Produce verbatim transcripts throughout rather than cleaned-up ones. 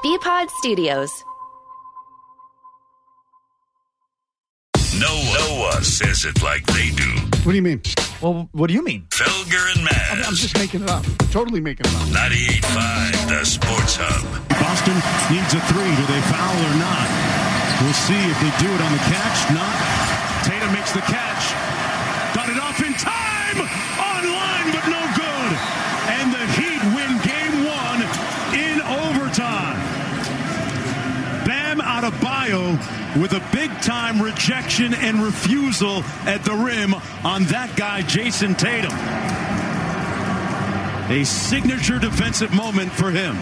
B-Pod Studios. No, no one says it like they do. What do you mean? Well, what do you mean? Felger and Maz. I mean, I'm just making it up. Totally making it up. ninety-eight point five, the Sports Hub. Boston needs a three. Do they foul or not? We'll see if they do it on the catch. Not. Tatum makes the catch. Got it off in time. Online, but no good. And the Heat win game one in overtime. Bam Adebayo with a big-time rejection and refusal at the rim on that guy, Jason Tatum. A signature defensive moment for him.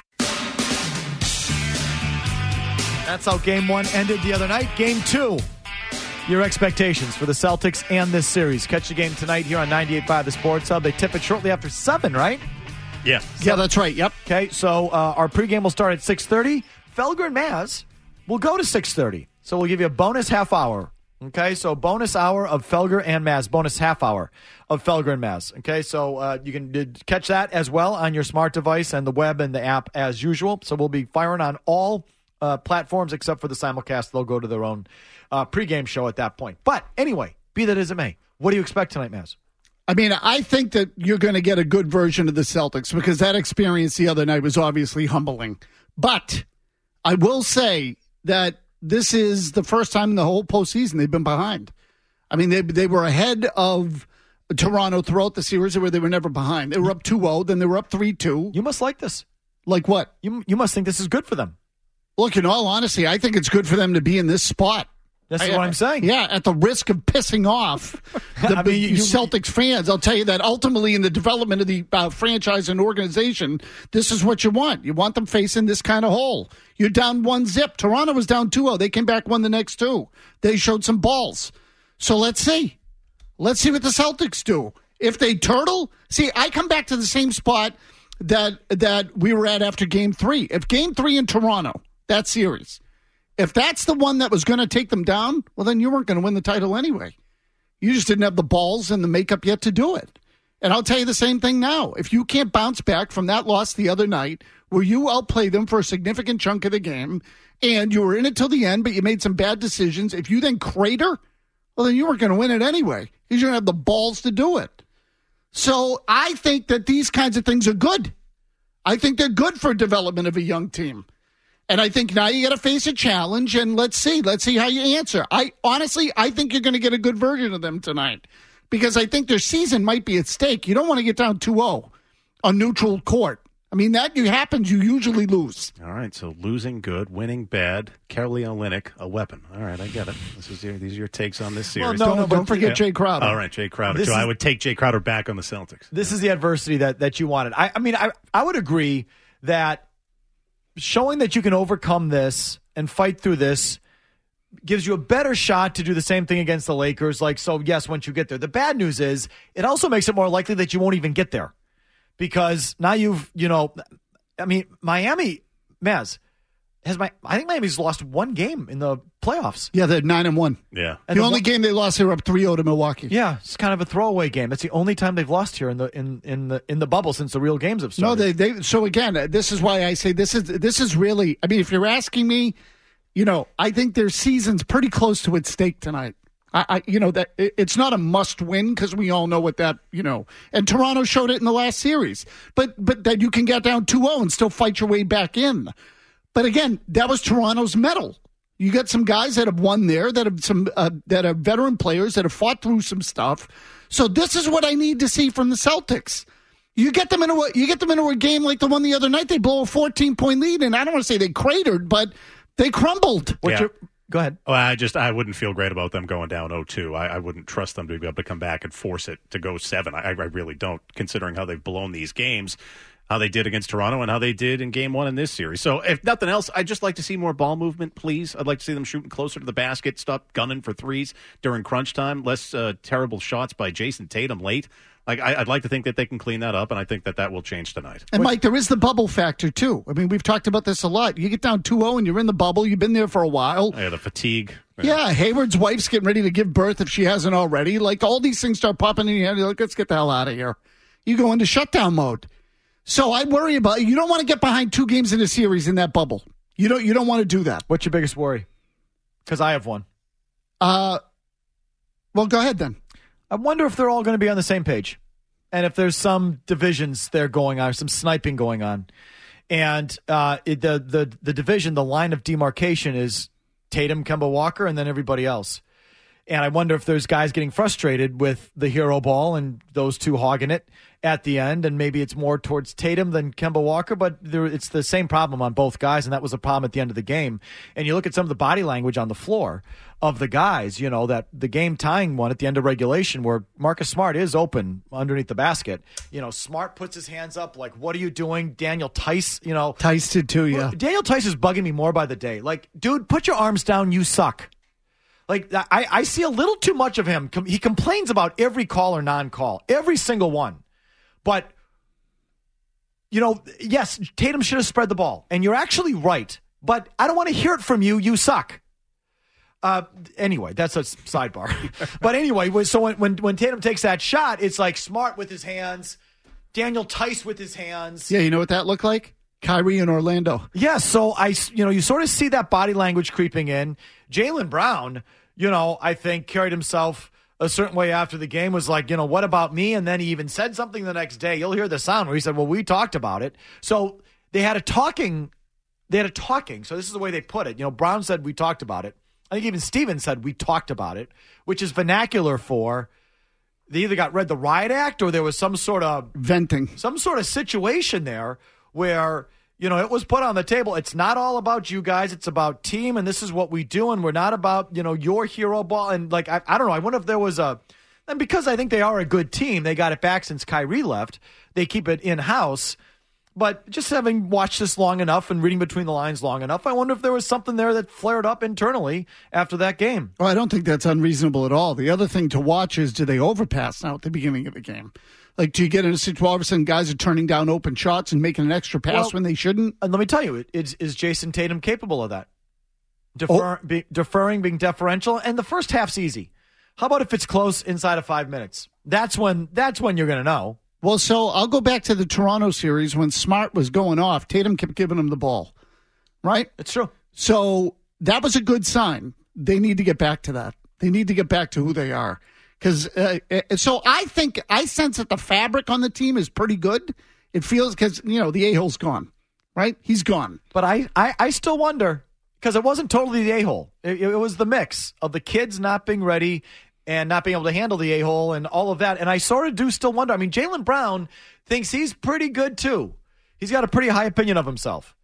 That's how game one ended the other night. Game two, your expectations for the Celtics and this series. Catch the game tonight here on ninety-eight point five The Sports Hub. They tip it shortly after seven, right? Yeah. Yeah, that's right. Yep. Okay, so uh, our pregame will start at six thirty. Felger and Maz will go to six thirty. So we'll give you a bonus half hour. Okay, so bonus hour of Felger and Maz. Bonus half hour of Felger and Maz. Okay, so uh, you can uh, catch that as well on your smart device and the web and the app as usual. So we'll be firing on all uh, platforms except for the simulcast. They'll go to their own uh, pregame show at that point. But anyway, be that as it may, what do you expect tonight, Maz? I mean, I think that you're going to get a good version of the Celtics because that experience the other night was obviously humbling. But I will say that this is the first time in the whole postseason they've been behind. I mean, they they were ahead of Toronto throughout the series where they were never behind. They were up two oh, then they were up three two. You must like this. Like what? You you must think this is good for them. Look, in all honesty, I think it's good for them to be in this spot. That's I, what I'm saying. Yeah, at the risk of pissing off the I mean, you, you, Celtics fans, I'll tell you that ultimately in the development of the uh, franchise and organization, this is what you want. You want them facing this kind of hole. You're down one zip. Toronto was down two oh. They came back, won the next two. They showed some balls. So let's see. Let's see what the Celtics do. If they turtle, see, I come back to the same spot that that we were at after game three. If game three in Toronto, that series, if that's the one that was going to take them down, well, then you weren't going to win the title anyway. You just didn't have the balls and the makeup yet to do it. And I'll tell you the same thing now. If you can't bounce back from that loss the other night where you outplayed them for a significant chunk of the game and you were in it till the end, but you made some bad decisions, if you then crater, well, then you weren't going to win it anyway. You don't have the balls to do it. So I think that these kinds of things are good. I think they're good for development of a young team. And I think now you got to face a challenge, and let's see. Let's see how you answer. I honestly, I think you're going to get a good version of them tonight because I think their season might be at stake. You don't want to get down two oh on neutral court. I mean, that happens. You usually lose. All right, so losing good, winning bad. Kelly Olynyk, a weapon. All right, I get it. This is your, these are your takes on this series. Well, no, Don't- no, don't but- forget yeah. Jay Crowder. All right, Jay Crowder. This So is- I would take Jay Crowder back on the Celtics. This is the adversity that, that you wanted. I, I mean, I, I would agree that showing that you can overcome this and fight through this gives you a better shot to do the same thing against the Lakers. Like, so, yes, once you get there. The bad news is it also makes it more likely that you won't even get there because now you've, you know, I mean, Miami, Maz, has my, I think Miami's lost one game in the playoffs. Yeah, they're nine and one. Yeah. And The the only one- game they lost, they were up three oh to Milwaukee. Yeah, it's kind of a throwaway game. That's the only time they've lost here in the in, in the in the bubble since the real games have No, started. they they. So again, this is why I say this is this is really. I mean, if you're asking me, you know, I think their season's pretty close to its stake tonight. I, I you know, that it, it's not a must win because we all know what that, you know, and Toronto showed it in the last series. But but that you can get down two oh and still fight your way back in. But again, that was Toronto's mettle. You got some guys that have won there, that have some uh, that are veteran players that have fought through some stuff. So this is what I need to see from the Celtics. You get them into a you get them into a game like the one the other night. They blow a fourteen point lead, and I don't want to say they cratered, but they crumbled. What's Yeah. your, go ahead. Well, I just I wouldn't feel great about them going down oh two. I, I wouldn't trust them to be able to come back and force it to go seven. I, I really don't, considering how they've blown these games, how they did against Toronto and how they did in game one in this series. So if nothing else, I'd just like to see more ball movement, please. I'd like to see them shooting closer to the basket, stop gunning for threes during crunch time, less uh, terrible shots by Jason Tatum late. Like I, I'd like to think that they can clean that up, and I think that that will change tonight. And, Mike, there is the bubble factor, too. I mean, we've talked about this a lot. You get down two oh and you're in the bubble. You've been there for a while. Yeah, the fatigue. Yeah, Hayward's wife's getting ready to give birth if she hasn't already. Like, all these things start popping in your head. You're like, let's get the hell out of here. You go into shutdown mode. So I worry about you. Don't want to get behind two games in a series in that bubble. You don't. You don't want to do that. What's your biggest worry? Because I have one. Uh, well, go ahead then. I wonder if they're all going to be on the same page, and if there's some divisions there going on, some sniping going on, and uh, it, the the the division, the line of demarcation is Tatum, Kemba Walker, and then everybody else. And I wonder if there's guys getting frustrated with the hero ball and those two hogging it at the end, and maybe it's more towards Tatum than Kemba Walker, but there, it's the same problem on both guys, and that was a problem at the end of the game. And you look at some of the body language on the floor of the guys, you know, that the game-tying one at the end of regulation where Marcus Smart is open underneath the basket. You know, Smart puts his hands up like, what are you doing? Daniel Tice, you know. Tice did too, yeah. Daniel Tice is bugging me more by the day. Like, dude, put your arms down, you suck. Like, I, I see a little too much of him. He complains about every call or non-call, every single one. But, you know, yes, Tatum should have spread the ball. And you're actually right. But I don't want to hear it from you. You suck. Uh, anyway, that's a sidebar. But anyway, so when, when when Tatum takes that shot, it's like Smart with his hands, Daniel Tice with his hands. Yeah, you know what that looked like? Kyrie in Orlando. Yeah, so I, you know, you sort of see that body language creeping in. Jaylen Brown, you know, I think carried himself a certain way after the game, was like, you know, what about me? And then he even said something the next day. You'll hear the sound where he said, well, we talked about it. So they had a talking, they had a talking. So this is the way they put it. You know, Brown said, we talked about it. I think even Stevens said, we talked about it, which is vernacular for they either got read the riot act or there was some sort of venting, some sort of situation there where, you know, it was put on the table. It's not all about you guys. It's about team, and this is what we do, and we're not about, you know, your hero ball. And, like, I, I don't know. I wonder if there was a – and because I think they are a good team, they got it back since Kyrie left. They keep it in-house. But just having watched this long enough and reading between the lines long enough, I wonder if there was something there that flared up internally after that game. Well, I don't think that's unreasonable at all. The other thing to watch is, do they overpass now at the beginning of the game? Like, do you get in a situation where all of a sudden guys are turning down open shots and making an extra pass well, when they shouldn't? And let me tell you, is, is Jason Tatum capable of that? Defer, oh. be, deferring, being deferential, and the first half's easy. How about if it's close inside of five minutes? That's when that's when you're going to know. Well, so I'll go back to the Toronto series when Smart was going off. Tatum kept giving him the ball, right? It's true. So that was a good sign. They need to get back to that. They need to get back to who they are. Because uh, so I think I sense that the fabric on the team is pretty good. It feels because, you know, the a-hole's gone, right? He's gone. But I, I, I still wonder, because it wasn't totally the a-hole. It, it was the mix of the kids not being ready and not being able to handle the a-hole and all of that. And I sort of do still wonder. I mean, Jaylen Brown thinks he's pretty good too. He's got a pretty high opinion of himself.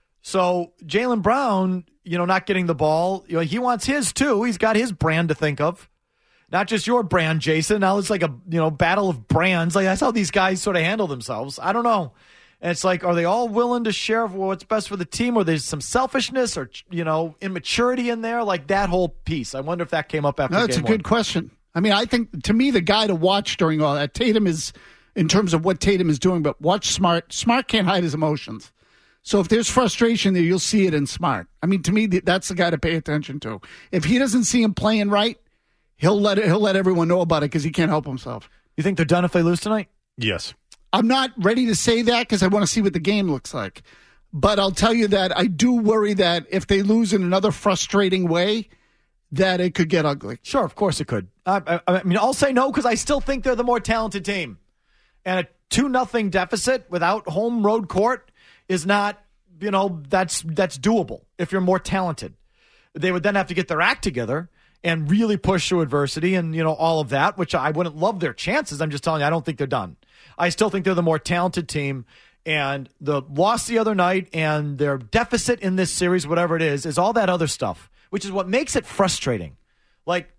So Jaylen Brown, you know, not getting the ball, you know, he wants his too. He's got his brand to think of. Not just your brand, Jason. Now it's like a, you know, battle of brands. Like, that's how these guys sort of handle themselves. I don't know. And it's like, are they all willing to share what's best for the team, or there's some selfishness or, you know, immaturity in there? Like that whole piece. I wonder if that came up after no, game That's a one. good question. I mean, I think, to me, the guy to watch during all that, Tatum is, in terms of what Tatum is doing, but watch Smart. Smart can't hide his emotions. So if there's frustration there, you'll see it in Smart. I mean, to me, that's the guy to pay attention to. If he doesn't see him playing right, He'll let it, he'll let everyone know about it because he can't help himself. You think they're done if they lose tonight? Yes. I'm not ready to say that because I want to see what the game looks like. But I'll tell you that I do worry that if they lose in another frustrating way, that it could get ugly. Sure, of course it could. I, I, I mean, I'll say no because I still think they're the more talented team. And a two nothing deficit without home road court is not, you know, that's that's doable if you're more talented. They would then have to get their act together and really push through adversity and, you know, all of that, which I wouldn't love their chances. I'm just telling you, I don't think they're done. I still think they're the more talented team. And the loss the other night and their deficit in this series, whatever it is, is all that other stuff, which is what makes it frustrating. Like,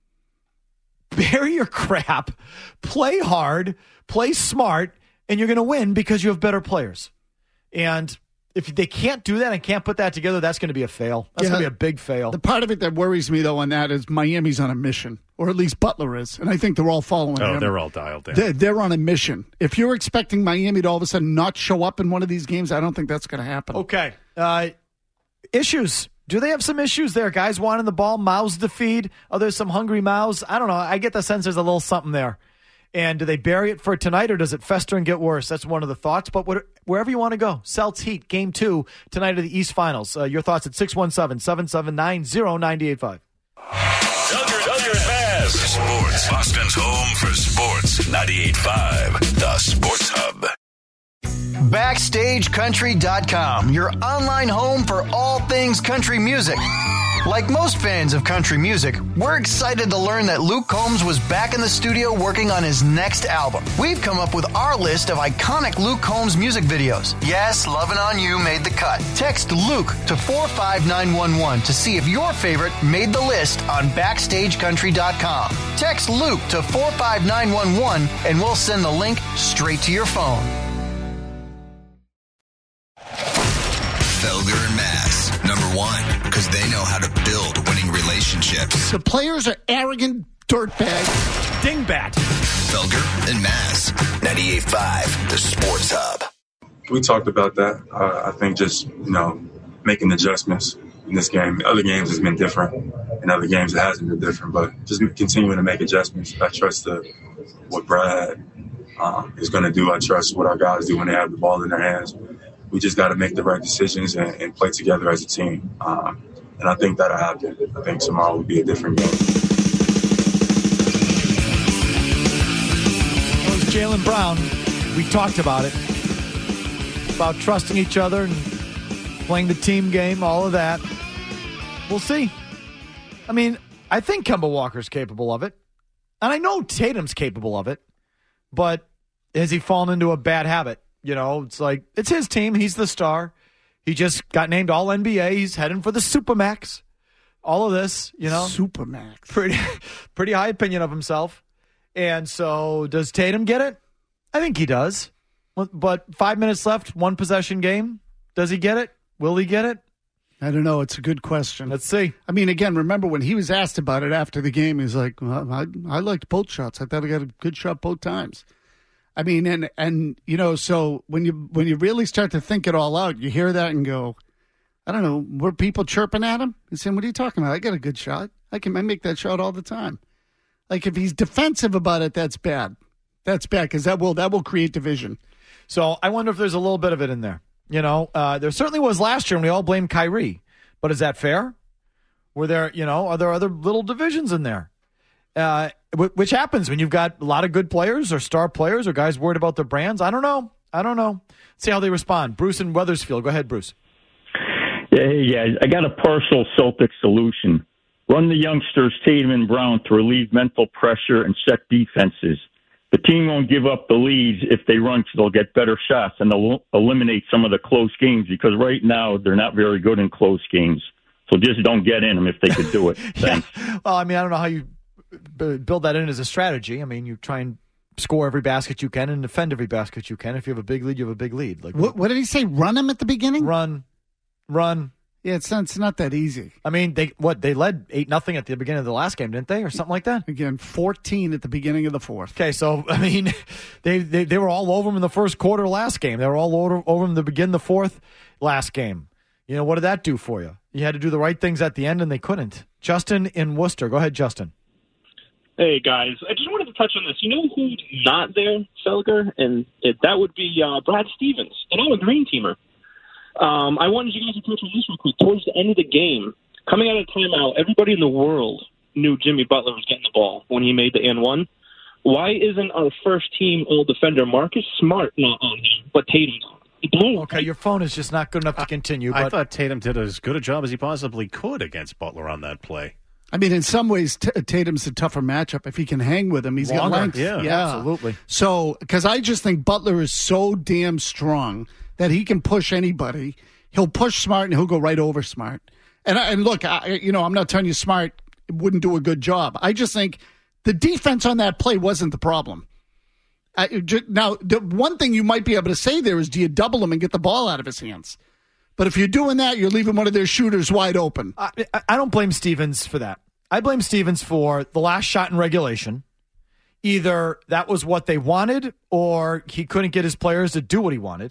bury your crap, play hard, play smart, and you're going to win because you have better players. And if they can't do that and can't put that together, that's going to be a fail. That's yeah, going to be a big fail. The part of it that worries me, though, on that is Miami's on a mission, or at least Butler is, and I think they're all following Oh, him. they're all dialed in. They're, they're on a mission. If you're expecting Miami to all of a sudden not show up in one of these games, I don't think that's going to happen. Okay. Uh, issues. Do they have some issues there? Guys wanting the ball, mouths to feed. Are there some hungry mouths? I don't know. I get the sense there's a little something there. And do they bury it for tonight, or does it fester and get worse? That's one of the thoughts. But what, wherever you want to go, Celts Heat, game two, tonight of the East Finals. Uh, your thoughts at six one seven, seven seven nine, zero nine eight five. Felger, Felger and Maz. Sports. Boston's home for sports. ninety-eight point five, The Sports Hub. Backstage Country dot com, your online home for all things country music. Like most fans of country music, we're excited to learn that Luke Combs was back in the studio working on his next album. We've come up with our list of iconic Luke Combs music videos. Yes, Lovin' On You made the cut. Text Luke to four five nine one one to see if your favorite made the list on Backstage Country dot com. Text Luke to four five nine one one and we'll send the link straight to your phone. Felger and Maz, number one, because they know how to build winning relationships. The players are arrogant dirtbags. Dingbat. Felger and Maz, ninety-eight point five, The Sports Hub. We talked about that. Uh, I think just, you know, making adjustments in this game. Other games has been different. In other games it hasn't been different, but just continuing to make adjustments. I trust the, what Brad um, is going to do. I trust what our guys do when they have the ball in their hands. We just got to make the right decisions and, and play together as a team. Um, and I think that'll happen. I think tomorrow will be a different game. Well, it's Jaylen Brown. We talked about it. About trusting each other and playing the team game, all of that. We'll see. I mean, I think Kemba Walker's capable of it. And I know Tatum's capable of it. But has he fallen into a bad habit? You know, it's like, it's his team. He's the star. He just got named All N B A. He's heading for the Supermax. All of this, you know. Supermax. Pretty, pretty high opinion of himself. And so, does Tatum get it? I think he does. But five minutes left, one possession game. Does he get it? Will he get it? I don't know. It's a good question. Let's see. I mean, again, remember when he was asked about it after the game, he's like, well, I, I liked both shots. I thought I got a good shot both times. I mean, and, and you know, so when you when you really start to think it all out, you hear that and go, I don't know, were people chirping at him? He's saying, what are you talking about? I got a good shot. I can I make that shot all the time. Like, if he's defensive about it, that's bad. That's bad, because that will, that will create division. So I wonder if there's a little bit of it in there. You know, uh, there certainly was last year, and we all blamed Kyrie. But is that fair? Were there, you know, are there other little divisions in there? Uh, which happens when you've got a lot of good players or star players or guys worried about their brands. I don't know. I don't know. See how they respond. Bruce in Wethersfield. Go ahead, Bruce. Yeah, hey, guys. I got a partial Celtic solution. Run the youngsters, Tatum and Brown, to relieve mental pressure and set defenses. The team won't give up the leads if they run, because they'll get better shots, and they'll eliminate some of the close games, because right now they're not very good in close games. So just don't get in them if they could do it. Thanks. Yeah. Well, I mean, I don't know how you build that in as a strategy. I mean, you try and score every basket you can and defend every basket you can. If you have a big lead, you have a big lead. Like, what, what did he say? Run him at the beginning? Run, run. Yeah, it's not, it's not that easy. I mean, they what they led eight nothing at the beginning of the last game, didn't they, or something like that? Again, fourteen at the beginning of the fourth. Okay, so I mean, they they, they were all over him in the first quarter last game. They were all over over him to begin the fourth last game. You know, what did that do for you? You had to do the right things at the end, and they couldn't. Justin in Worcester, go ahead, Justin. Hey, guys. I just wanted to touch on this. You know who's not there, Felger? And it, that would be uh, Brad Stevens. And I'm a green teamer. Um, I wanted you guys to touch on this real quick. Towards the end of the game, coming out of timeout, everybody in the world knew Jimmy Butler was getting the ball when he made the and one. Why isn't our first-team all-defender Marcus Smart not on him, but Tatum's on? Okay, your phone is just not good enough to continue. I, but I thought Tatum did as good a job as he possibly could against Butler on that play. I mean, in some ways, T- Tatum's a tougher matchup. If he can hang with him, he's Longer. got length. Yeah, yeah, absolutely. So, because I just think Butler is so damn strong that he can push anybody. He'll push Smart, and he'll go right over Smart. And, and look, I, you know, I'm not telling you Smart wouldn't do a good job. I just think the defense on that play wasn't the problem. I, just, now, the one thing you might be able to say there is, do you double him and get the ball out of his hands? But if you're doing that, you're leaving one of their shooters wide open. I, I don't blame Stevens for that. I blame Stevens for the last shot in regulation. Either that was what they wanted, or he couldn't get his players to do what he wanted.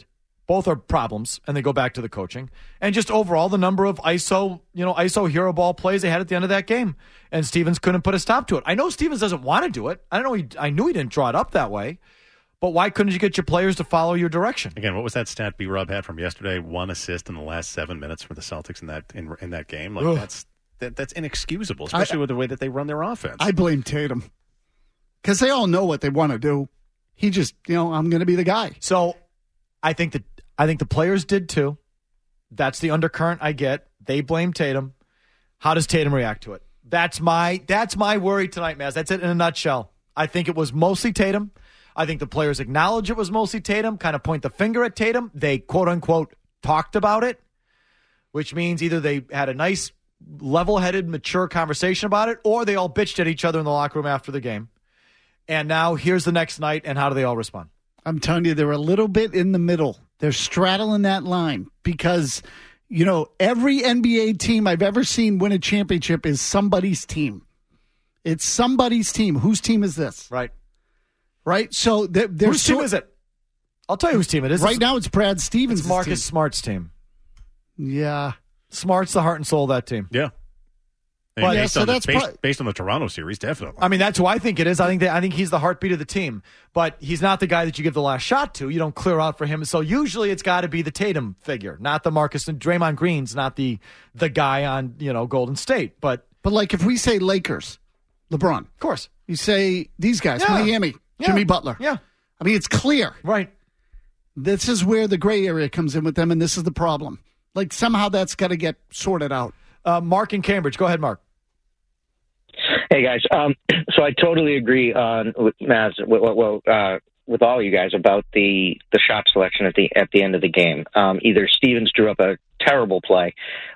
Both are problems, and they go back to the coaching. And just overall, the number of I S O, you know, I S O hero ball plays they had at the end of that game. And Stevens couldn't put a stop to it. I know Stevens doesn't want to do it. I don't know. He, I knew he didn't draw it up that way. But why couldn't you get your players to follow your direction? Again, what was that stat B-Rob had from yesterday? One assist in the last seven minutes for the Celtics in that in, in that game. Like Ugh. that's that, that's inexcusable, especially I, with the way that they run their offense. I blame Tatum because they all know what they want to do. He just, you know, I'm going to be the guy. So I think that I think the players did too. That's the undercurrent I get. They blame Tatum. How does Tatum react to it? That's my that's my worry tonight, Maz. That's it in a nutshell. I think it was mostly Tatum. I think the players acknowledge it was mostly Tatum, kind of point the finger at Tatum. They, quote-unquote, talked about it, which means either they had a nice, level-headed, mature conversation about it, or they all bitched at each other in the locker room after the game. And now here's the next night, and how do they all respond? I'm telling you, they're a little bit in the middle. They're straddling that line because, you know, every N B A team I've ever seen win a championship is somebody's team. It's somebody's team. Whose team is this? Right. Right? So they're, they're whose team is it? I'll tell you whose team it is. Right it's, now it's Brad Stevens' It's Marcus team. Smart's team. Yeah. Smart's the heart and soul of that team. Yeah. But, based, yeah, so on the, that's based, pro- based on the Toronto series, definitely. I mean, that's who I think it is. I think that I think he's the heartbeat of the team. But he's not the guy that you give the last shot to. You don't clear out for him. So usually it's got to be the Tatum figure, not the Marcus and Draymond Green's not the the guy on, you know, Golden State. But But like if we say Lakers, LeBron. Of course. You say these guys, Yeah. Miami, Yeah. Jimmy Butler. Yeah. I mean, it's clear. Right. This is where the gray area comes in with them, and this is the problem. Like, somehow that's got to get sorted out. Uh, Mark in Cambridge. Go ahead, Mark. Hey, guys. Um, so I totally agree on with Maz, well, well, uh, with all you guys about the, the shot selection at the at the end of the game. Um, either Stevens drew up a terrible play,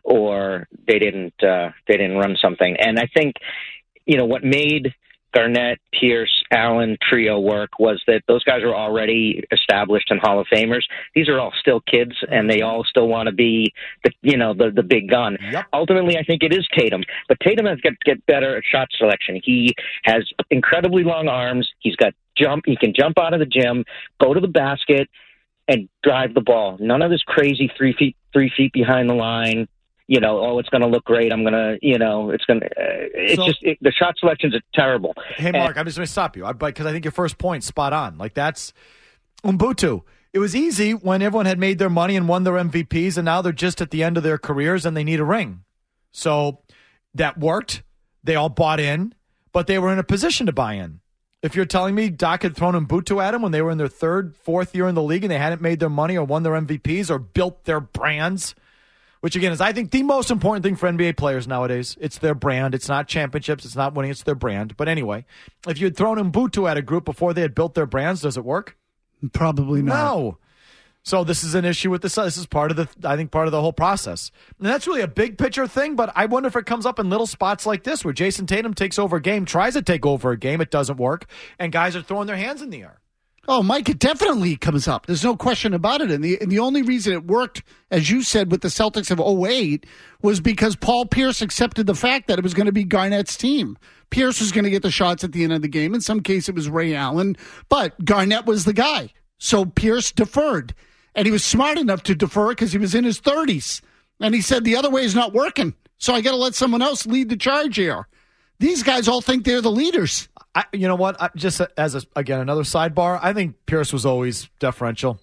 or they didn't uh, they didn't run something. And I think, you know, what made Garnett, Pierce, Allen trio work was that those guys are already established and Hall of Famers. These are all still kids, and they all still want to be the, you know, the the big gun. Yep. Ultimately, I think it is Tatum, but Tatum has got to get better at shot selection. He has incredibly long arms. He's got jump. He can jump out of the gym, go to the basket, and drive the ball. None of this crazy three feet three feet behind the line. You know, oh, it's going to look great. I'm going to, you know, it's going to, uh, it's So- just, it, the shot selections are terrible. Hey, Mark, I'm just going to stop you because I think your first point's spot on. Like, that's Ubuntu. It was easy when everyone had made their money and won their M V Ps, and now they're just at the end of their careers and they need a ring. So that worked. They all bought in, but they were in a position to buy in. If you're telling me Doc had thrown Ubuntu at them when they were in their third, fourth year in the league and they hadn't made their money or won their M V Ps or built their brands, which, again, is, I think, the most important thing for N B A players nowadays. It's their brand. It's not championships. It's not winning. It's their brand. But anyway, if you had thrown Ubuntu at a group before they had built their brands, does it work? Probably not. No. So this is an issue with this. This is part of the, I think, part of the whole process. And that's really a big picture thing, but I wonder if it comes up in little spots like this where Jason Tatum takes over a game, tries to take over a game, it doesn't work, and guys are throwing their hands in the air. Oh, Mike, it definitely comes up. There's no question about it. And the and the only reason it worked, as you said, with the Celtics of oh eight was because Paul Pierce accepted the fact that it was going to be Garnett's team. Pierce was going to get the shots at the end of the game. In some case, it was Ray Allen, but Garnett was the guy. So Pierce deferred. And he was smart enough to defer because he was in his thirties. And he said, the other way is not working. So I got to let someone else lead the charge here. These guys all think they're the leaders. I, you know what? I, just as, a, again, another sidebar, I think Pierce was always deferential.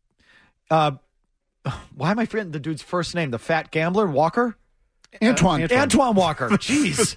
Uh, why am I forgetting the dude's first name? The fat gambler, Walker? Antoine. Uh, Antoine. Antoine Walker. Jeez.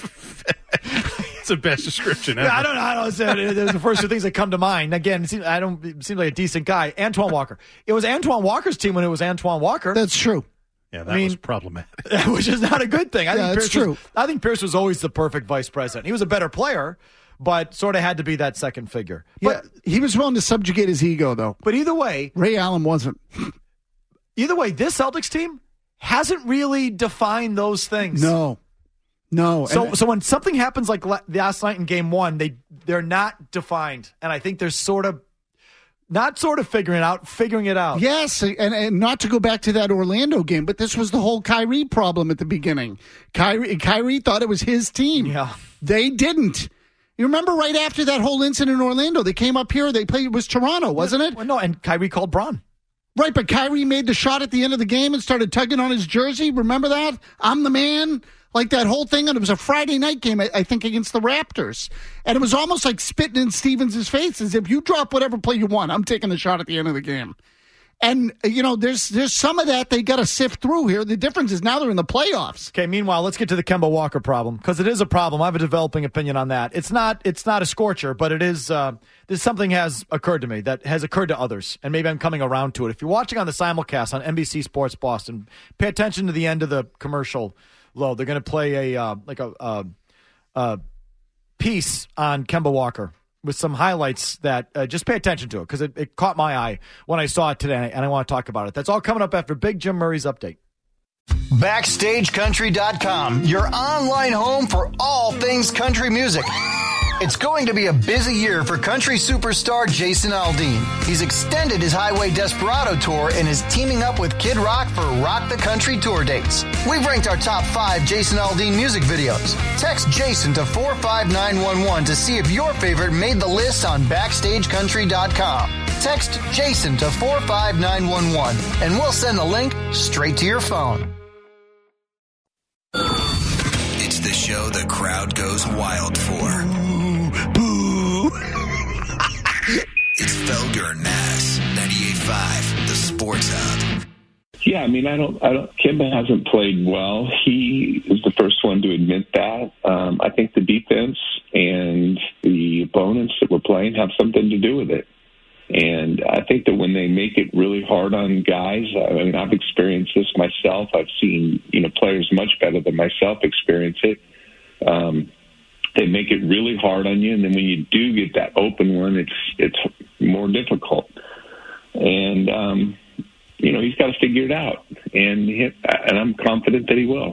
It's the best description ever. Yeah, I don't know. I don't know. Those are the first two things that come to mind. Again, it seems, I don't. It seems like a decent guy. Antoine Walker. It was Antoine Walker's team when it was Antoine Walker. That's true. Yeah, that I mean, was problematic. Which is not a good thing. I Yeah, think that's Pierce true. Was, I think Pierce was always the perfect vice president. He was a better player, but sort of had to be that second figure. But, Yeah, he was willing to subjugate his ego, though. but either way, Ray Allen wasn't. either way, this Celtics team hasn't really defined those things. No. No. So, And- so when something happens like la- last night in Game One, they they're not defined, and I think they're sort of not sort of figuring it out, figuring it out. Yes, and, and not to go back to that Orlando game, but this was the whole Kyrie problem at the beginning. Kyrie, Kyrie thought it was his team. Yeah. They didn't. You remember right after that whole incident in Orlando, they came up here, they played, it was Toronto, wasn't it? Well, no, and Kyrie called Braun. Right, but Kyrie made the shot at the end of the game and started tugging on his jersey. Remember that? I'm the man. Like that whole thing. And it was a Friday night game, I, I think, against the Raptors. And it was almost like spitting in Stevens' face, as if you drop whatever play you want, I'm taking the shot at the end of the game. And, you know, there's there's some of that they got to sift through here. The difference is now they're in the playoffs. Okay, meanwhile, let's get to the Kemba Walker problem, because it is a problem. I have a developing opinion on that. It's not it's not a scorcher, but it is uh, there's something has occurred to me that has occurred to others, and maybe I'm coming around to it. If you're watching on the simulcast on N B C Sports Boston, pay attention to the end of the commercial load. They're going to play a uh, like a, a, a piece on Kemba Walker with some highlights that uh, just pay attention to it, because it, it caught my eye when I saw it today, and I want to talk about it. That's all coming up after Big Jim Murray's update. Backstage Country dot com, your online home for all things country music. It's going to be a busy year for country superstar Jason Aldean. He's extended his Highway Desperado tour and is teaming up with Kid Rock for Rock the Country tour dates. We've ranked our top five Jason Aldean music videos. Text Jason to four five nine one one to see if your favorite made the list on Backstage Country dot com. Text Jason to four five nine one one and we'll send the link straight to your phone. It's the show the crowd goes wild for. Boo! It's Felger and Mazz, ninety-eight point five, the Sports Hub. Yeah, I mean, I don't, I don't. Kemba hasn't played well. He is the first one to admit that. Um, I think the defense and the opponents that we're playing have something to do with it. And I think that when they make it really hard on guys, I mean, I've experienced this myself. I've seen, you know, players much better than myself experience it. Um, they make it really hard on you, and then when you do get that open one, it's it's more difficult. And um, you know, he's got to figure it out, and he, and I'm confident that he will.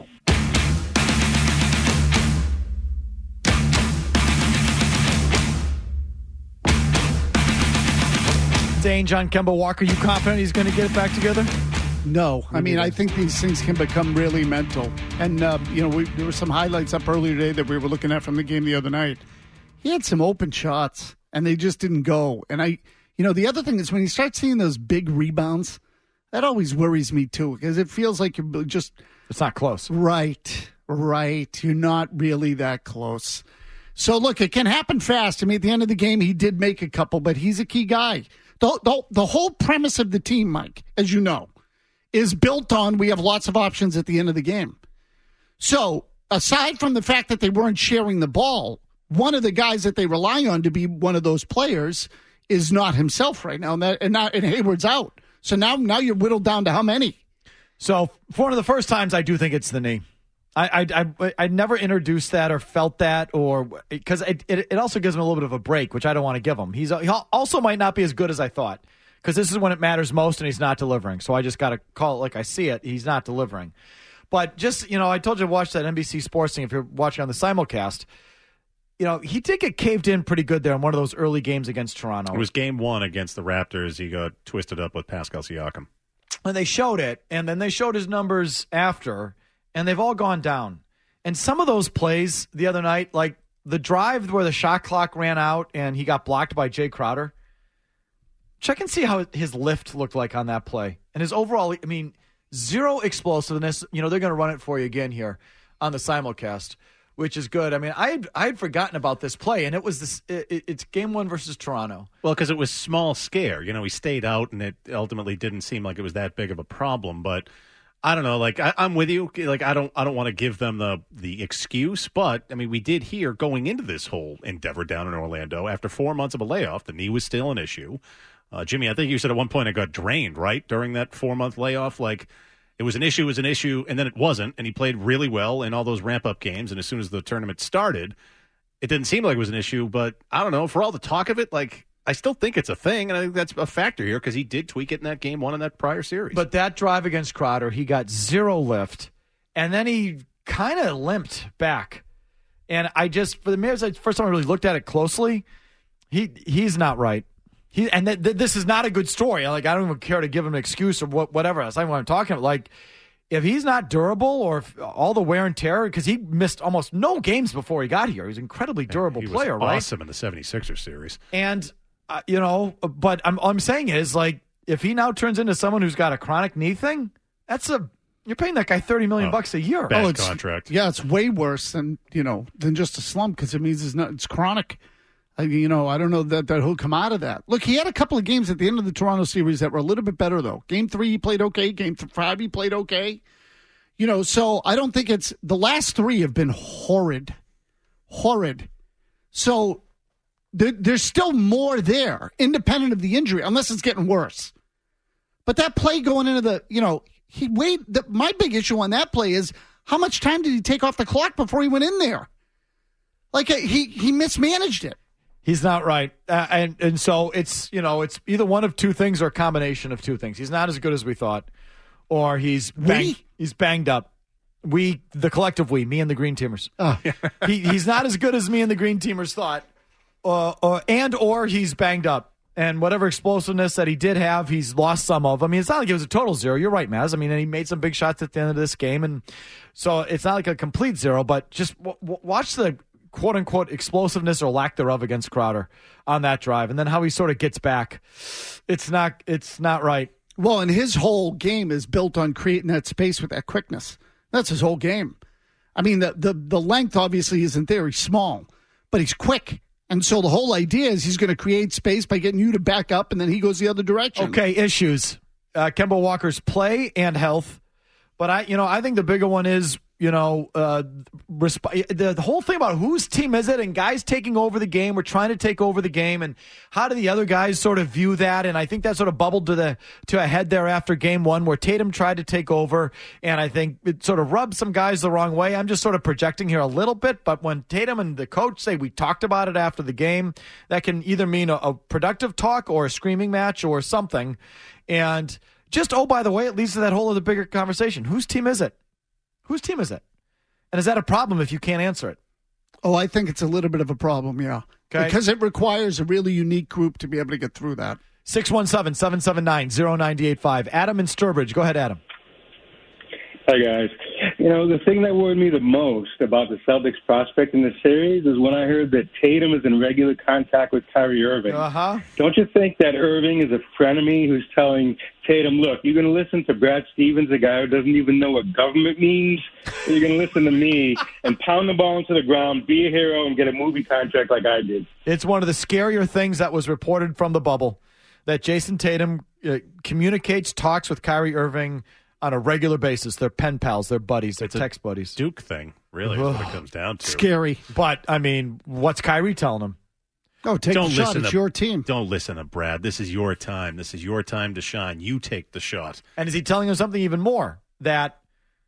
Dane, John Kemba Walker, you confident he's going to get it back together? No. I mean, I think these things can become really mental. And, uh, you know, we, there were some highlights up earlier today that we were looking at from the game the other night. He had some open shots, and they just didn't go. And I, you know, the other thing is when you start seeing those big rebounds, that always worries me, too, because it feels like you're just... It's not close. Right, right. You're not really that close. So, look, it can happen fast. I mean, at the end of the game, he did make a couple, but he's a key guy. The, the, the whole premise of the team, Mike, as you know, is built on we have lots of options at the end of the game. So, aside from the fact that they weren't sharing the ball, one of the guys that they rely on to be one of those players is not himself right now, and, that, and, not, and Hayward's out. So now, now you're whittled down to how many? So, for one of the first times, I do think it's the knee. I I I, I never introduced that or felt that, or because it, it it also gives him a little bit of a break, which I don't want to give him. He's he also might not be as good as I thought, because this is when it matters most, and he's not delivering. So I just got to call it like I see it. He's not delivering. But just, you know, I told you to watch that N B C Sports thing if you're watching on the simulcast. You know, he did get caved in pretty good there in one of those early games against Toronto. It was game one against the Raptors. He got twisted up with Pascal Siakam. And they showed it, and then they showed his numbers after, and they've all gone down. And some of those plays the other night, like the drive where the shot clock ran out and he got blocked by Jay Crowder, check and see how his lift looked like on that play. And his overall, I mean, zero explosiveness. You know, they're going to run it for you again here on the simulcast, which is good. I mean, I had, I had forgotten about this play, and it was this. It, it's game one versus Toronto. Well, because it was small scare. You know, he stayed out, and it ultimately didn't seem like it was that big of a problem. But I don't know. Like I, I'm with you. Like I don't. I don't want to give them the the excuse. But I mean, we did hear going into this whole endeavor down in Orlando after four months of a layoff, the knee was still an issue. Uh, Jimmy, I think you said at one point it got drained, right, during that four month layoff. Like. It was an issue, it was an issue, and then it wasn't, and he played really well in all those ramp-up games, and as soon as the tournament started, it didn't seem like it was an issue, but I don't know, for all the talk of it, like, I still think it's a thing, and I think that's a factor here, because he did tweak it in that game one in that prior series. But that drive against Crowder, he got zero lift, and then he kind of limped back, and I just, for the Mariners, first time I really looked at it closely, he he's not right. He, and th- th- this is not a good story. Like, I don't even care to give him an excuse or what, whatever. That's not what I'm talking about. Like, if he's not durable or if all the wear and tear, because he missed almost no games before he got here. He was an incredibly durable he player, was right? Awesome in the seventy-sixers series. And, uh, you know, but I'm, all I'm saying is, like, if he now turns into someone who's got a chronic knee thing, that's a you're paying that guy thirty million Oh, bucks a year. bad Oh, it's, contract. Yeah, it's way worse than you know than just a slump because it means it's not it's chronic. I, you know, I don't know that, that he'll come out of that. Look, he had a couple of games at the end of the Toronto series that were a little bit better though. Game three, he played okay. Game five, he played okay. You know, so I don't think it's the last three have been horrid, horrid. So there, there's still more there, independent of the injury, unless it's getting worse. But that play going into the, you know, he wait. The, my big issue on that play is how much time did he take off the clock before he went in there? Like uh, he he mismanaged it. He's not right, uh, and and so it's you know it's either one of two things or a combination of two things. He's not as good as we thought, or he's bang, We? he's banged up. We, the collective we, me and the Green Teamers. Oh. he, he's not as good as me and the Green Teamers thought, uh, or and or he's banged up. And whatever explosiveness that he did have, he's lost some of. I mean, it's not like it was a total zero. You're right, Maz. I mean, and he made some big shots at the end of this game, and so it's not like a complete zero. But just w- w- watch the quote unquote explosiveness or lack thereof against Crowder on that drive, and then how he sort of gets back. It's not. It's not right. Well, and his whole game is built on creating that space with that quickness. That's his whole game. I mean, the the the length obviously isn't there. He's small, but he's quick. And so the whole idea is he's going to create space by getting you to back up, and then he goes the other direction. Okay, issues. Uh, Kemba Walker's play and health. But, I, you know, I think the bigger one is, you know, uh, resp- the, the whole thing about whose team is it and guys taking over the game. We're trying to take over the game. And how do the other guys sort of view that? And I think that sort of bubbled to the to a head there after game one where Tatum tried to take over. And I think it sort of rubbed some guys the wrong way. I'm just sort of projecting here a little bit. But when Tatum and the coach say we talked about it after the game, that can either mean a, a productive talk or a screaming match or something. And just, oh, by the way, it leads to that whole other bigger conversation. Whose team is it? Whose team is it? And is that a problem if you can't answer it? Oh, I think it's a little bit of a problem, yeah. Okay. Because it requires a really unique group to be able to get through that. six one seven, seven seven nine, zero nine eight five. Adam in Sturbridge. Go ahead, Adam. Hi, guys. You know, the thing that worried me the most about the Celtics prospect in the series is when I heard that Tatum is in regular contact with Kyrie Irving. Uh-huh. Don't you think that Irving is a frenemy who's telling Tatum, look, you're going to listen to Brad Stevens, a guy who doesn't even know what government means, or you're going to listen to me and pound the ball into the ground, be a hero, and get a movie contract like I did? It's one of the scarier things that was reported from the bubble, that Jason Tatum uh, communicates, talks with Kyrie Irving on a regular basis. They're pen pals, they're buddies, they're It's a text buddies. Duke thing, really, is what it comes down to. Scary. But, I mean, what's Kyrie telling him? Oh, take don't the shot. listen It's to, your team. Don't listen to Brad. This is your time. This is your time to shine. You take the shot. And is he telling him something even more? That,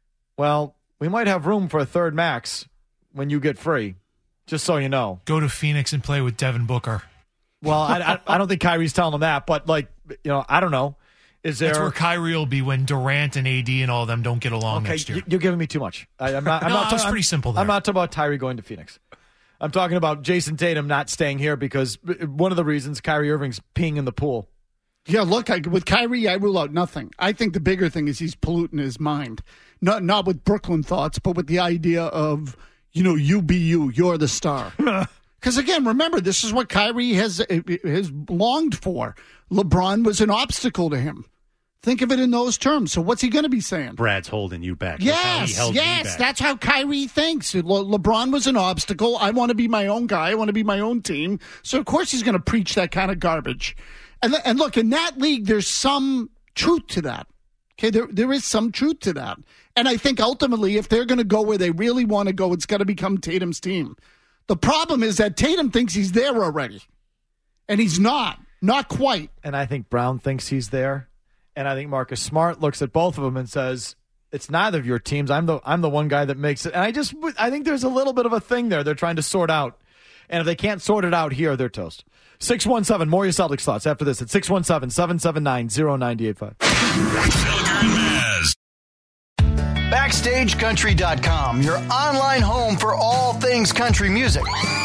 well, we might have room for a third max when you get free, just so you know. Go to Phoenix and play with Devin Booker. Well, I, I, I don't think Kyrie's telling him that, but, like, you know, I don't know. Is there? That's where Kyrie will be when Durant and A D and all of them don't get along Okay, next year. you- you're giving me too much. I, I'm not. I'm No, not I was I'm- pretty simple there. I'm not talking about Kyrie going to Phoenix. I'm talking about Jason Tatum not staying here because one of the reasons Kyrie Irving's peeing in the pool. Yeah, look, I, with Kyrie, I rule out nothing. I think the bigger thing is he's polluting his mind. Not not with Brooklyn thoughts, but with the idea of, you know, you be you, you're the star. Because, again, remember, this is what Kyrie has has longed for. LeBron was an obstacle to him. Think of it in those terms. So what's he going to be saying? Brad's holding you back. That's how he Yes, held me yes, back. that's how Kyrie thinks. Le- LeBron was an obstacle. I want to be my own guy. I want to be my own team. So, of course, he's going to preach that kind of garbage. And, and look, in that league, there's some truth to that. Okay, there there is some truth to that. And I think ultimately, if they're going to go where they really want to go, it's got to become Tatum's team. The problem is that Tatum thinks he's there already. And he's not. Not quite. And I think Brown thinks he's there. And I think Marcus Smart looks at both of them and says, it's neither of your teams. I'm the I'm the one guy that makes it. And I just I think there's a little bit of a thing there they're trying to sort out. And if they can't sort it out here, they're toast. six one seven, more your Celtics thoughts after this at six one seven, seven seven nine, zero nine eight five. Backstage Country dot com, your online home for all things country music.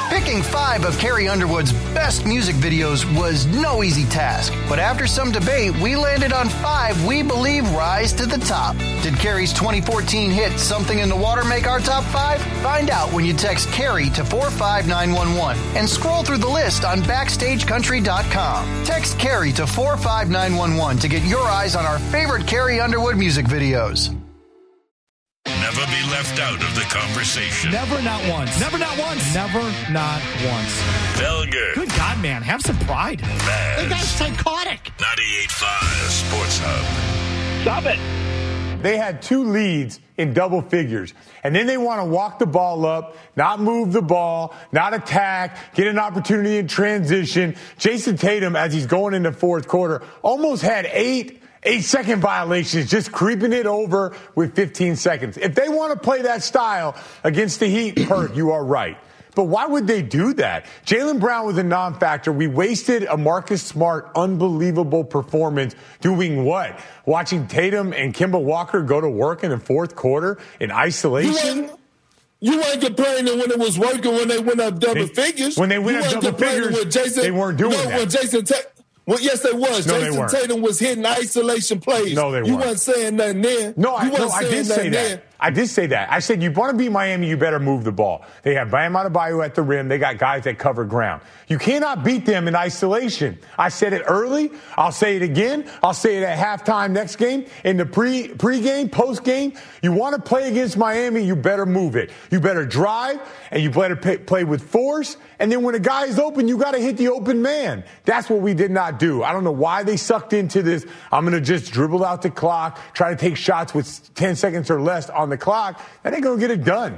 Picking five of Carrie Underwood's best music videos was no easy task, but after some debate, we landed on five we believe rise to the top. Did Carrie's twenty fourteen hit Something in the Water make our top five? Find out when you text Carrie to four five nine one one and scroll through the list on backstage country dot com. Text Carrie to four five nine one one to get your eyes on our favorite Carrie Underwood music videos. Never be left out of the conversation. Never, not once. Never, not once. Never, not once. Felger. Good God, man. Have some pride. Maz. The guy's psychotic. ninety-eight point five Sports Hub. Stop it. They had two leads in double figures, and then they want to walk the ball up, not move the ball, not attack, get an opportunity in transition. Jason Tatum, as he's going into fourth quarter, almost had eight eight-second violations, just creeping it over with fifteen seconds. If they want to play that style against the Heat, Perk, you are right. But why would they do that? Jaylen Brown was a non-factor. We wasted a Marcus Smart unbelievable performance doing what? Watching Tatum and Kemba Walker go to work in the fourth quarter in isolation? You weren't complaining when it was working, when they went up double they, figures. When they went you up double figures, Jason, they weren't doing no, that. When Jason Ta- well, yes, they was. No, Jason they weren't. Tatum was hitting isolation plays. No, they weren't. You weren't saying nothing then. No, I, you no, I did say that. Then. I did say that. I said, you want to beat Miami, you better move the ball. They have Bam Adebayo at the rim. They got guys that cover ground. You cannot beat them in isolation. I said it early. I'll say it again. I'll say it at halftime next game. In the pre pre-game, post-game, you want to play against Miami, you better move it. You better drive, and you better pay, play with force. And then when a guy is open, you got to hit the open man. That's what we did not do. I don't know why they sucked into this. I'm going to just dribble out the clock, try to take shots with ten seconds or less on the clock. That ain't going to get it done.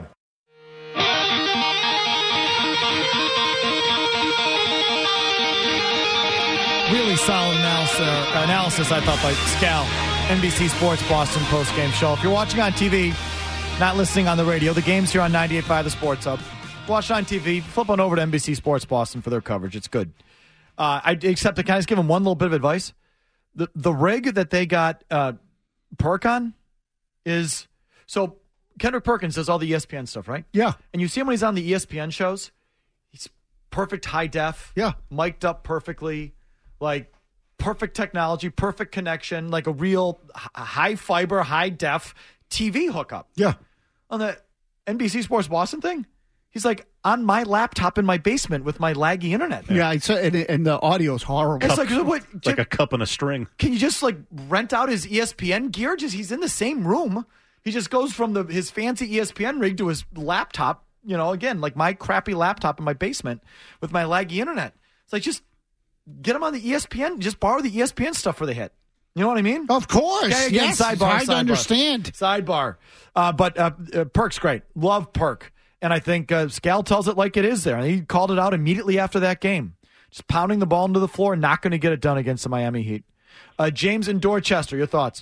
Really solid analysis, uh, analysis, I thought, by Scal, N B C Sports Boston postgame show. If you're watching on T V, not listening on the radio, the game's here on ninety-eight point five The Sports Hub. Watch on T V, flip on over to N B C Sports Boston for their coverage. It's good. Uh, I except to kind of give them one little bit of advice. The the rig that they got uh, Perk on is so Kendrick Perkins does all the E S P N stuff, right? Yeah. And you see him when he's on the E S P N shows. He's perfect high def. Yeah. Mic'd up perfectly. Like perfect technology, perfect connection, like a real high fiber, high def T V hookup. Yeah. On the N B C Sports Boston thing, he's like on my laptop in my basement with my laggy internet. There. Yeah, it's, and, and the audio's horrible. It's like, what, It's like a cup and a string. Can you just like rent out his E S P N gear? Just he's in the same room. He just goes from the his fancy E S P N rig to his laptop. You know, again, like my crappy laptop in my basement with my laggy internet. It's like just get him on the E S P N. Just borrow the E S P N stuff for the hit. You know what I mean? Of course. Okay, again, yes. sidebar, It's hard sidebar. to understand. Sidebar. Uh, but uh, uh, Perk's great. Love Perk. And I think uh, Scal tells it like it is there. And he called it out immediately after that game. Just pounding the ball into the floor, not going to get it done against the Miami Heat. Uh, James in Dorchester, your thoughts?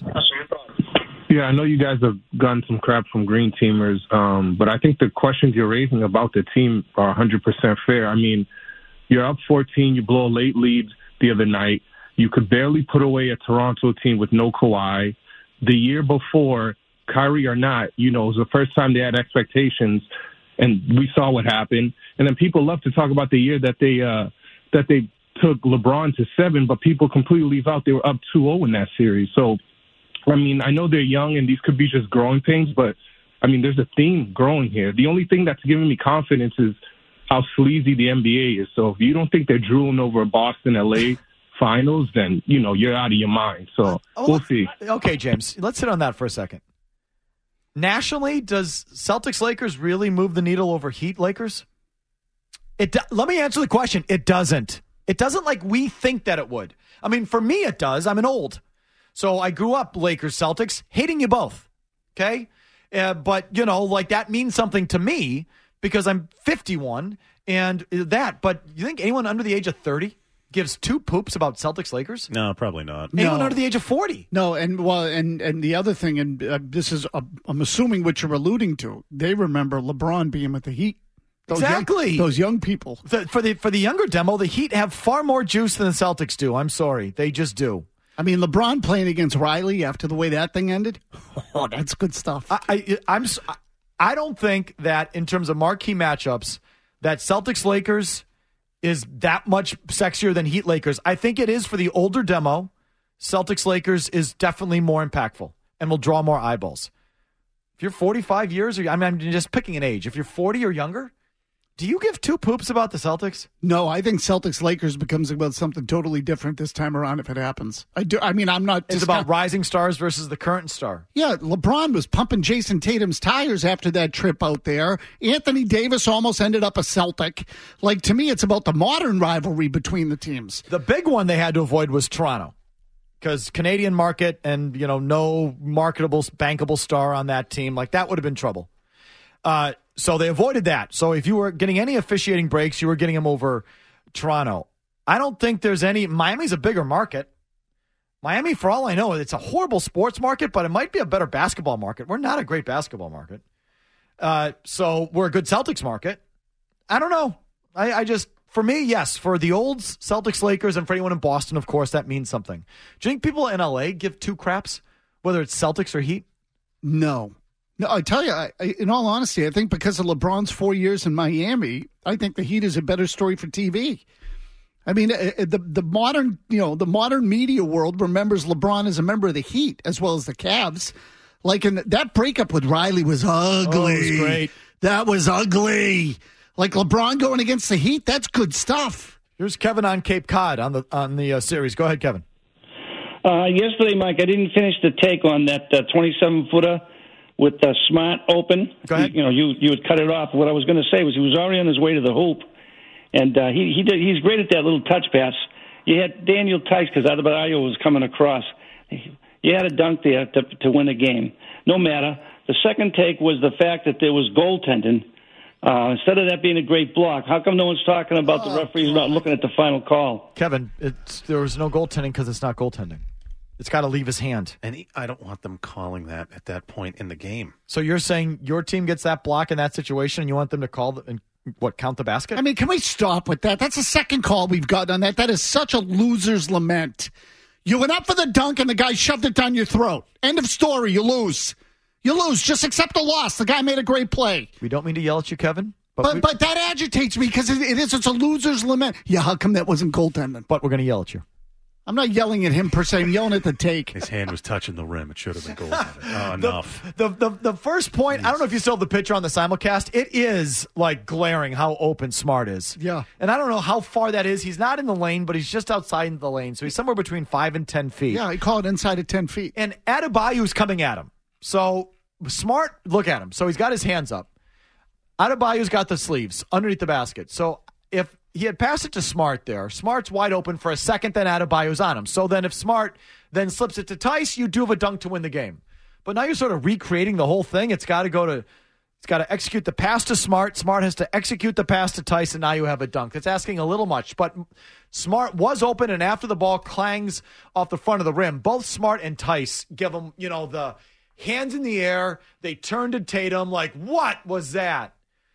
Yeah, I know you guys have gotten some crap from green teamers, um, but I think the questions you're raising about the team are one hundred percent fair. I mean, you're up fourteen, you blow a late lead the other night. You could barely put away a Toronto team with no Kawhi. The year before, Kyrie or not, you know, it was the first time they had expectations, and we saw what happened. And then people love to talk about the year that they uh, that they took LeBron to seven, but people completely leave out they were up two oh in that series. So, I mean, I know they're young and these could be just growing pains, but, I mean, there's a theme growing here. The only thing that's giving me confidence is how sleazy the N B A is. So if you don't think they're drooling over a Boston L A finals, then, you know, you're out of your mind. So Oh, we'll see. Okay, James, let's hit on that for a second. Nationally, does Celtics-Lakers really move the needle over Heat-Lakers? It do- Let me answer the question. It doesn't. It doesn't like we think that it would. I mean, for me, it does. I'm an old. So I grew up Lakers-Celtics, hating you both. Okay? Uh, but, you know, like that means something to me because I'm fifty-one and that. But you think anyone under the age of thirty gives two poops about Celtics-Lakers? No, probably not. Anyone No. under the age of forty? No, and well, and and the other thing, and uh, this is, uh, I'm assuming what you're alluding to. They remember LeBron being with the Heat. Those Exactly. young, those young people. The, for the for the younger demo, the Heat have far more juice than the Celtics do. I'm sorry, they just do. I mean, LeBron playing against Riley after the way that thing ended. Oh, that's good stuff. I, I I'm s- I don't think that in terms of marquee matchups, that Celtics Lakers is that much sexier than Heat Lakers. I think it is for the older demo. Celtics Lakers is definitely more impactful and will draw more eyeballs. If you're forty-five years, or I mean, I'm just picking an age. If you're forty or younger, do you give two poops about the Celtics? No, I think Celtics Lakers becomes about something totally different this time around if it happens. I do. I mean, I'm not. It's discount- about rising stars versus the current star. Yeah, LeBron was pumping Jason Tatum's tires after that trip out there. Anthony Davis almost ended up a Celtic. Like, to me, it's about the modern rivalry between the teams. The big one they had to avoid was Toronto. Because Canadian market and, you know, no marketable, bankable star on that team, like that would have been trouble. Uh, so they avoided that. So if you were getting any officiating breaks, you were getting them over Toronto. I don't think there's any. Miami's a bigger market. Miami, for all I know, it's a horrible sports market, but it might be a better basketball market. We're not a great basketball market. Uh, so we're a good Celtics market. I don't know. I, I just. For me, yes. For the old Celtics, Lakers, and for anyone in Boston, of course, that means something. Do you think people in L A give two craps, whether it's Celtics or Heat? No. No, I tell you, I, I, in all honesty, I think because of LeBron's four years in Miami, I think the Heat is a better story for T V. I mean, uh, the the modern, you know, the modern media world remembers LeBron as a member of the Heat as well as the Cavs. Like, in that breakup with Riley was ugly. Oh, it was great. That was ugly. Like LeBron going against the Heat, that's good stuff. Here's Kevin on Cape Cod on the on the uh, series. Go ahead, Kevin. Uh, yesterday, Mike, I didn't finish the take on that uh, twenty-seven footer with uh, Smart open. Go ahead. You, you know, you you had cut it off. What I was going to say was he was already on his way to the hoop, and uh, he he did, he's great at that little touch pass. You had Daniel Tice because Adebayo was coming across. You had a dunk there to to win the game. No matter. The second take was the fact that there was goaltending. Uh, instead of that being a great block, how come no one's talking about the referees not looking at the final call? Kevin, it's, there was no goaltending because it's not goaltending. It's got to leave his hand. And he, I don't want them calling that at that point in the game. So you're saying your team gets that block in that situation and you want them to call the, and what, count the basket? I mean, can we stop with that? That's the second call we've got on that. That is such a loser's lament. You went up for the dunk and the guy shoved it down your throat. End of story. You lose. You lose. Just accept the loss. The guy made a great play. We don't mean to yell at you, Kevin. But but, we, but that agitates me because it, it is. It's a loser's lament. Yeah, how come that wasn't goaltending? But we're going to yell at you. I'm not yelling at him per se. I'm yelling at the take. His hand was touching the rim. It should have been goaltending. Oh, enough. The, the, the, the first point, Jeez. I don't know if you saw the picture on the simulcast. It is like glaring how open Smart is. Yeah. And I don't know how far that is. He's not in the lane, but he's just outside the lane. So he's somewhere between five and ten feet. Yeah, I call it inside of ten feet. And Adebayo's coming at him. So Smart, look at him. So he's got his hands up. Adebayo's got the sleeves underneath the basket. So if he had passed it to Smart there, Smart's wide open for a second, then Adebayo's on him. So then if Smart then slips it to Tice, you do have a dunk to win the game. But now you're sort of recreating the whole thing. It's got to go to, it's got to execute the pass to Smart. Smart has to execute the pass to Tice, and now you have a dunk. That's asking a little much. But Smart was open, and after the ball clangs off the front of the rim, both Smart and Tice give him, you know, the hands in the air. They turned to Tatum like, what was that?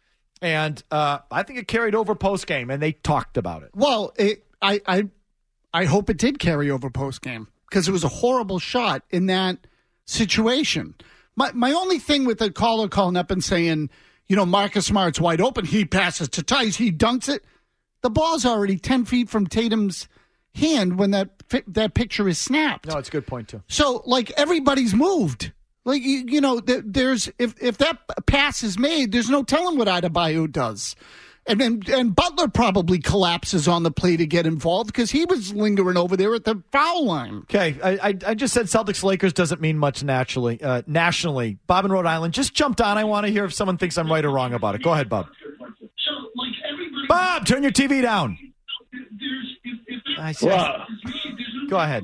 And uh, I think it carried over post-game, and they talked about it. Well, it, I, I I hope it did carry over post-game because it was a horrible shot in that situation. My my only thing with the caller calling up and saying, you know, Marcus Smart's wide open, he passes to Tice, he dunks it. The ball's already ten feet from Tatum's hand when that that picture is snapped. No, it's a good point, too. So, like, everybody's moved. Like, you, you know, there's if, if that pass is made, there's no telling what Adebayo does. And, and and Butler probably collapses on the play to get involved because he was lingering over there at the foul line. Okay, I, I, I just said Celtics-Lakers doesn't mean much naturally, uh, nationally. Bob in Rhode Island just jumped on. I want to hear if someone thinks I'm right or wrong about it. Go ahead, Bob. Bob, turn your T V down. I said, Wow. Go ahead.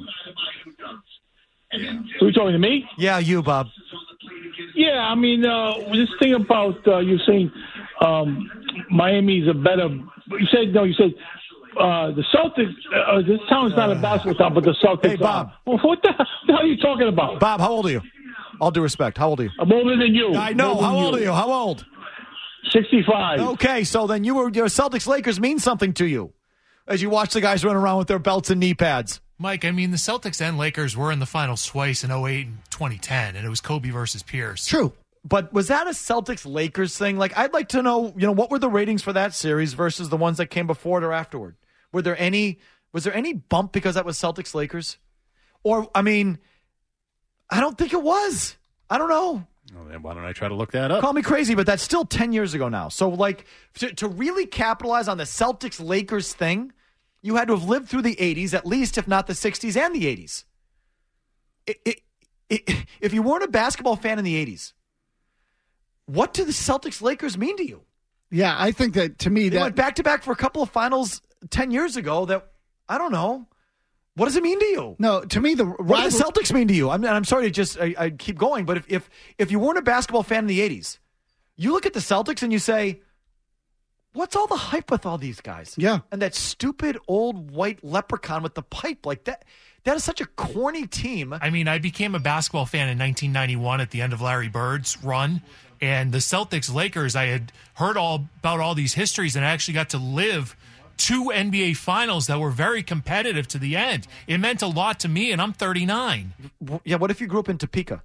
Are you talking to me? Yeah, you, Bob. Yeah, I mean, uh, this thing about uh, you saying um, Miami's a better. You said no. You said uh, the Celtics. Uh, this town's not a basketball town, but the Celtics. Hey, Bob. Are. Well, what the, the hell are you talking about? Bob, how old are you? All due respect, how old are you? I'm older than you. I know. How old you. are you? How old? Sixty-five. Okay, so then you were your Celtics Lakers mean something to you as you watch the guys run around with their belts and knee pads. Mike, I mean, the Celtics and Lakers were in the finals twice in oh eight and twenty ten, and it was Kobe versus Pierce. True. But was that a Celtics-Lakers thing? Like, I'd like to know, you know, what were the ratings for that series versus the ones that came before it or afterward? Were there any, was there any bump because that was Celtics-Lakers? Or, I mean, I don't think it was. I don't know. Well, then why don't I try to look that up? Call me crazy, but that's still ten years ago now. So, like, to, to really capitalize on the Celtics-Lakers thing, you had to have lived through the eighties, at least, if not the sixties and the eighties. It, it, it, if you weren't a basketball fan in the eighties, what do the Celtics-Lakers mean to you? Yeah, I think that, to me, they that went back-to-back for a couple of finals ten years ago that, I don't know. What does it mean to you? No, to me, the what rival- do the Celtics mean to you? I'm, I'm sorry to just I, I keep going, but if, if if you weren't a basketball fan in the eighties, you look at the Celtics and you say, what's all the hype with all these guys? Yeah. And that stupid old white leprechaun with the pipe, like that, that is such a corny team. I mean, I became a basketball fan in nineteen ninety-one at the end of Larry Bird's run. And the Celtics Lakers, I had heard all about all these histories, and I actually got to live two N B A finals that were very competitive to the end. It meant a lot to me, and I'm thirty-nine. Yeah, what if you grew up in Topeka?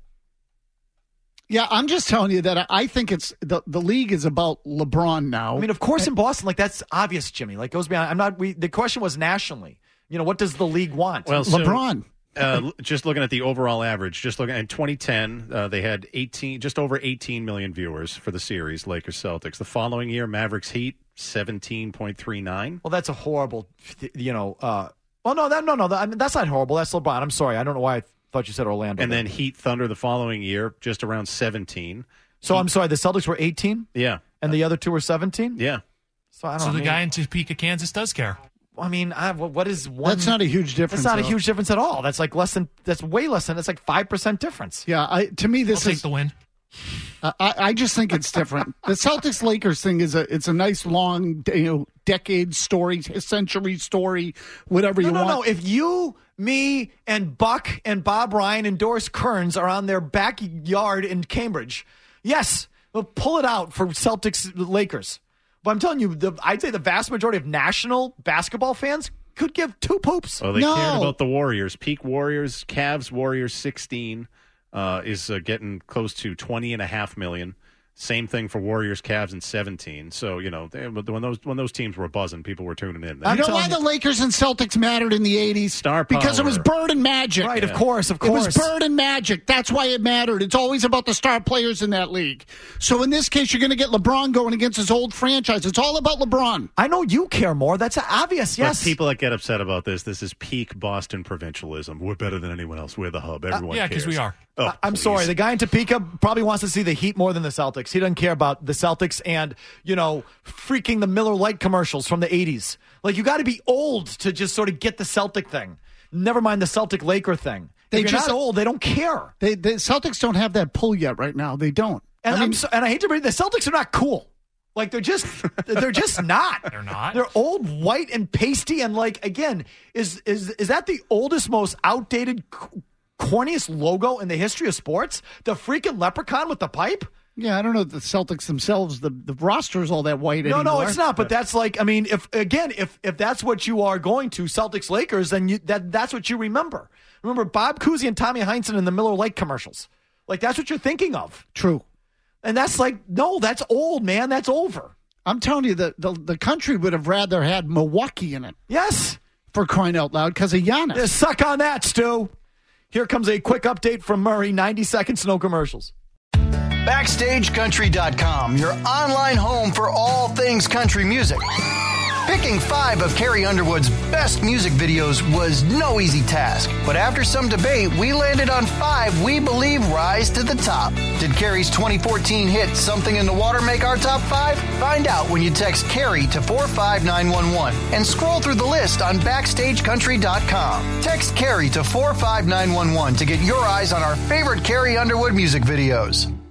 Yeah, I'm just telling you that I think it's the the league is about LeBron now. I mean, of course, in Boston, like that's obvious, Jimmy. Like goes beyond. I'm not. We the question was nationally. You know, what does the league want? Well, so, LeBron. uh, just looking at the overall average, just looking in twenty ten, uh, they had eighteen, just over eighteen million viewers for the series, Lakers Celtics. The following year, Mavericks Heat, seventeen point three nine. Well, that's a horrible. You know. Uh, well, no, that no, no. That, I mean, that's not horrible. That's LeBron. I'm sorry. I don't know why I thought you said Orlando. And then Heat Thunder the following year, just around seventeen. So Heat, I'm sorry. The Celtics were eighteen. Yeah. And the other two were seventeen. Yeah. So I don't. So know, the I mean, guy in Topeka, Kansas, does care. I mean, I, what is one? That's not a huge difference. That's not though. a huge difference at all. That's like less than. That's way less than. That's like five percent difference. Yeah, I to me this I'll is take the win. I, I just think it's different. The Celtics Lakers thing is a it's a nice long you know decade story, century story, whatever No, you no, want. no. If you, me, and Buck and Bob Ryan and Doris Kearns are on their backyard in Cambridge, yes, we'll pull it out for Celtics Lakers. But I'm telling you, the, I'd say the vast majority of national basketball fans could give two poops. Oh, they No. cared about the Warriors. Peak Warriors, Cavs Warriors sixteen uh, is uh, getting close to twenty and a half million. Same thing for Warriors, Cavs, and seventeen. So you know they, when those when those teams were buzzing, people were tuning in. You know why the Lakers and Celtics mattered in the eighties? Star Because it was power. Bird and Magic. Right, Yeah. of course, of It course. was Bird and Magic. That's why it mattered. It's always about the star players in that league. So in this case, you're going to get LeBron going against his old franchise. It's all about LeBron. I know you care more. That's obvious, yes. But people that get upset about this, this is peak Boston provincialism. We're better than anyone else. We're the hub. Everyone yeah, 'cause cares. we are. Oh, I- I'm please. sorry. The guy in Topeka probably wants to see the Heat more than the Celtics. He doesn't care about the Celtics and, you know, freaking the Miller Lite commercials from the eighties. Like, you got to be old to just sort of get the Celtic thing. Never mind the Celtic Laker thing. They if you're just- not old, they don't care. They, the Celtics don't have that pull yet right now. They don't. And, I I mean, am so, and I hate to bring the Celtics are not cool. Like, they're just they're just not. They're not. They're old, white, and pasty. And, like, again, is is is that the oldest, most outdated, corniest logo in the history of sports? The freaking leprechaun with the pipe? yeah, I don't know if the Celtics themselves, the, the roster is all that white No, anymore. no, it's not. But that's like, I mean, if again, if if that's what you are going to, Celtics Lakers, then you, that that's what you remember. Remember Bob Cousy and Tommy Heinsohn in the Miller Lite commercials. Like, that's what you're thinking of. True. And that's like, no, that's old, man. That's over. I'm telling you, the, the, the country would have rather had Milwaukee in it, Yes. for crying out loud, because of Giannis. Yeah, suck on that, Stu. Here comes a quick update from Murray. ninety seconds, no commercials. Backstage Country dot com, your online home for all things country music. Picking five of Carrie Underwood's best music videos was no easy task, but after some debate, we landed on five we believe rise to the top. Did Carrie's twenty fourteen hit Something in the Water make our top five? Find out when you text Carrie to four five nine one one and scroll through the list on Backstage Country dot com. Text Carrie to four five nine one one to get your eyes on our favorite Carrie Underwood music videos.